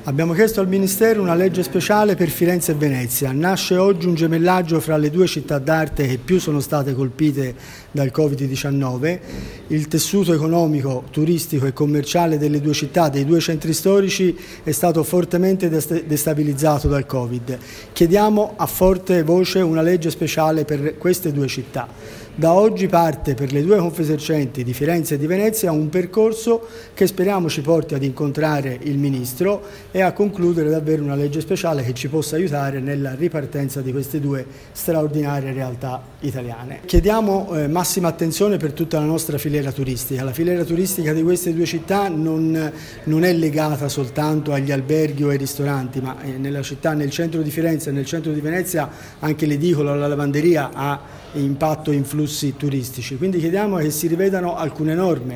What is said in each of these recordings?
Abbiamo chiesto al Ministero una legge speciale per Firenze e Venezia. Nasce oggi un gemellaggio fra le due città d'arte che più sono state colpite dal Covid-19. Il tessuto economico, turistico e commerciale delle due città, dei due centri storici, è stato fortemente destabilizzato dal Covid. Chiediamo a forte voce una legge speciale per queste due città. Da oggi parte per le due Confesercenti di Firenze e di Venezia un percorso che speriamo ci porti ad incontrare il Ministro e a concludere davvero una legge speciale che ci possa aiutare nella ripartenza di queste due straordinarie realtà italiane. Chiediamo massima attenzione per tutta la nostra filiera turistica. La filiera turistica di queste due città non è legata soltanto agli alberghi o ai ristoranti, ma nella città, nel centro di Firenze e nel centro di Venezia anche l'edicola o la lavanderia ha impatto in flussi turistici, quindi chiediamo che si rivedano alcune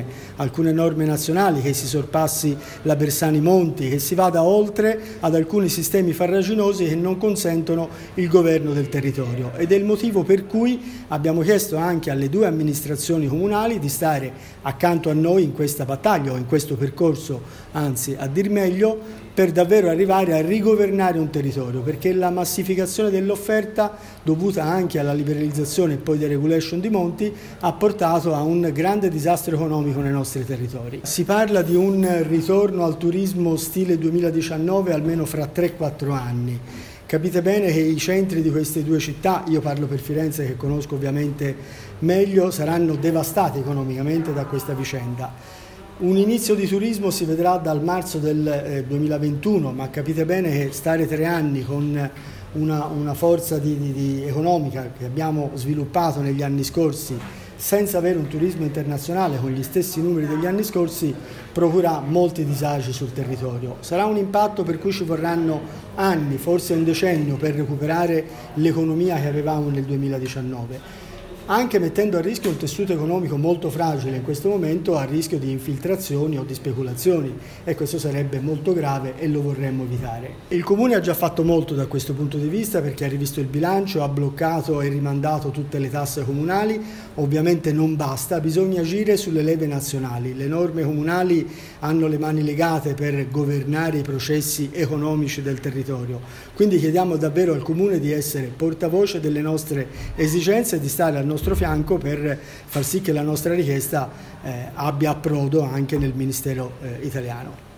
norme nazionali, che si sorpassi la Bersani-Monti, che si vada oltre ad alcuni sistemi farraginosi che non consentono il governo del territorio, ed è il motivo per cui abbiamo chiesto anche alle due amministrazioni comunali di stare accanto a noi in questa battaglia o in questo percorso, anzi a dir meglio, per davvero arrivare a rigovernare un territorio, perché la massificazione dell'offerta, dovuta anche alla liberalizzazione e poi deregulation di Monti, ha portato a un grande disastro economico nei nostri territori. Si parla di un ritorno al turismo stile 2019 almeno fra 3-4 anni. Capite bene che i centri di queste due città, io parlo per Firenze che conosco ovviamente meglio, saranno devastati economicamente da questa vicenda. Un inizio di turismo si vedrà dal marzo del 2021, ma capite bene che stare 3 anni con una forza economica che abbiamo sviluppato negli anni scorsi senza avere un turismo internazionale con gli stessi numeri degli anni scorsi procura molti disagi sul territorio. Sarà un impatto per cui ci vorranno anni, forse un decennio, per recuperare l'economia che avevamo nel 2019. Anche mettendo a rischio un tessuto economico molto fragile in questo momento, a rischio di infiltrazioni o di speculazioni, e questo sarebbe molto grave e lo vorremmo evitare. Il Comune ha già fatto molto da questo punto di vista, perché ha rivisto il bilancio, ha bloccato e rimandato tutte le tasse comunali. Ovviamente non basta, bisogna agire sulle leve nazionali. Le norme comunali hanno le mani legate per governare i processi economici del territorio, quindi chiediamo davvero al Comune di essere portavoce delle nostre esigenze e di stare al nostro fianco per far sì che la nostra richiesta abbia approdo anche nel Ministero italiano.